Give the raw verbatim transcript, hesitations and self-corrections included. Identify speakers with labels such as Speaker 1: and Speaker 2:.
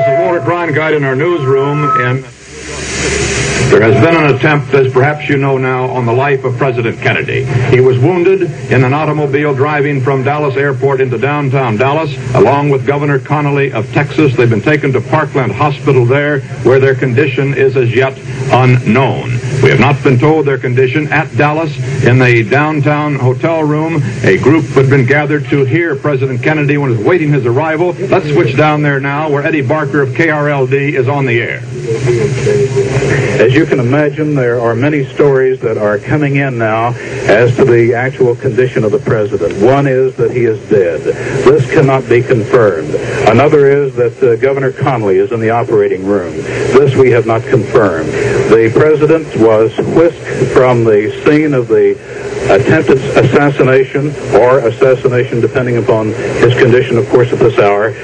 Speaker 1: is Walter Cronkite in our newsroom, and there has been an attempt, as perhaps you know now, on the life of President Kennedy. He was wounded in an automobile driving from Dallas Airport into downtown Dallas, along with Governor Connolly of Texas. They've been taken to Parkland Hospital there, where their condition is as yet unknown. We have not been told their condition. At Dallas, in the downtown hotel room, a group had been gathered to hear President Kennedy when he was waiting his arrival. Let's switch down there now, where Eddie Barker of K R L D is on the air.
Speaker 2: As you can imagine, there are many stories that are coming in now as to the actual condition of the president. One is that he is dead. This cannot be confirmed. Another is that uh, Governor Connolly is in the operating room. This we have not confirmed. The president was whisked from the scene of the attempted assassination or assassination, depending upon his condition, of course, at this hour.